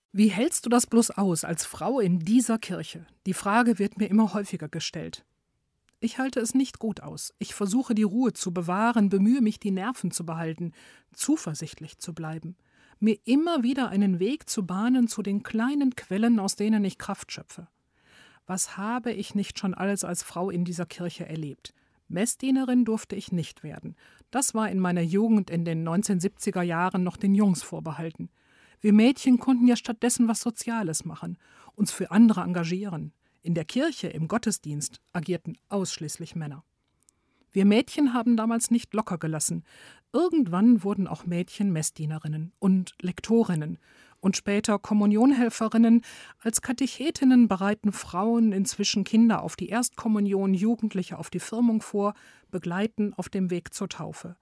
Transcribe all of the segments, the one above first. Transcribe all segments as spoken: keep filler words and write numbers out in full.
Wie hältst du das bloß aus als Frau in dieser Kirche? Die Frage wird mir immer häufiger gestellt. Ich halte es nicht gut aus. Ich versuche die Ruhe zu bewahren, bemühe mich, die Nerven zu behalten, zuversichtlich zu bleiben, mir immer wieder einen Weg zu bahnen zu den kleinen Quellen, aus denen ich Kraft schöpfe. Was habe ich nicht schon alles als Frau in dieser Kirche erlebt? Messdienerin durfte ich nicht werden. Das war in meiner Jugend in den neunzehnhundertsiebziger Jahren noch den Jungs vorbehalten. Wir Mädchen konnten ja stattdessen was Soziales machen, uns für andere engagieren. In der Kirche, im Gottesdienst agierten ausschließlich Männer. Wir Mädchen haben damals nicht locker gelassen. Irgendwann wurden auch Mädchen Messdienerinnen und Lektorinnen und später Kommunionhelferinnen. Als Katechetinnen bereiten Frauen inzwischen Kinder auf die Erstkommunion, Jugendliche auf die Firmung vor, begleiten auf dem Weg zur Taufe.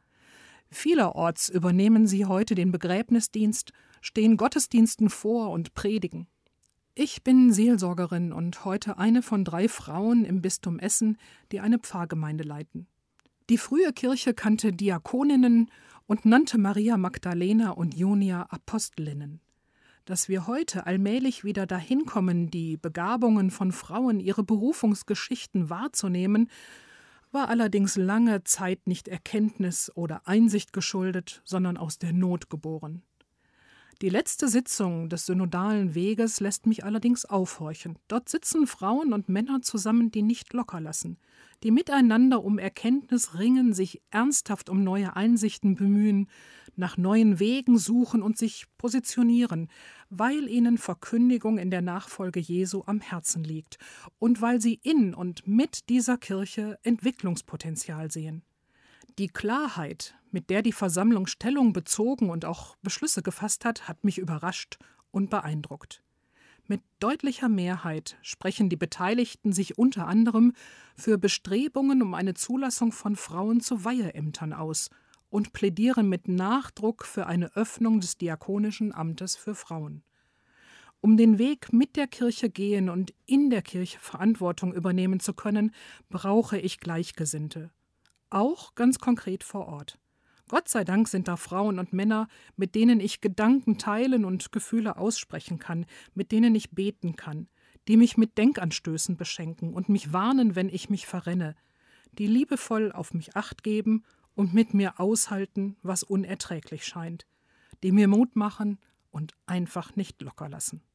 Vielerorts übernehmen sie heute den Begräbnisdienst, stehen Gottesdiensten vor und predigen. Ich bin Seelsorgerin und heute eine von drei Frauen im Bistum Essen, die eine Pfarrgemeinde leiten. Die frühe Kirche kannte Diakoninnen und nannte Maria Magdalena und Junia Apostelinnen. Dass wir heute allmählich wieder dahin kommen, die Begabungen von Frauen, ihre Berufungsgeschichten wahrzunehmen, war allerdings lange Zeit nicht Erkenntnis oder Einsicht geschuldet, sondern aus der Not geboren. Die letzte Sitzung des synodalen Weges lässt mich allerdings aufhorchen. Dort sitzen Frauen und Männer zusammen, die nicht locker lassen, die miteinander um Erkenntnis ringen, sich ernsthaft um neue Einsichten bemühen, nach neuen Wegen suchen und sich positionieren, weil ihnen Verkündigung in der Nachfolge Jesu am Herzen liegt und weil sie in und mit dieser Kirche Entwicklungspotenzial sehen. Die Klarheit, mit der die Versammlung Stellung bezogen und auch Beschlüsse gefasst hat, hat mich überrascht und beeindruckt. Mit deutlicher Mehrheit sprechen die Beteiligten sich unter anderem für Bestrebungen um eine Zulassung von Frauen zu Weiheämtern aus und plädieren mit Nachdruck für eine Öffnung des diakonischen Amtes für Frauen. Um den Weg mit der Kirche gehen und in der Kirche Verantwortung übernehmen zu können, brauche ich Gleichgesinnte. Auch ganz konkret vor Ort. Gott sei Dank sind da Frauen und Männer, mit denen ich Gedanken teilen und Gefühle aussprechen kann, mit denen ich beten kann, die mich mit Denkanstößen beschenken und mich warnen, wenn ich mich verrenne, die liebevoll auf mich Acht geben und mit mir aushalten, was unerträglich scheint, die mir Mut machen und einfach nicht locker lassen.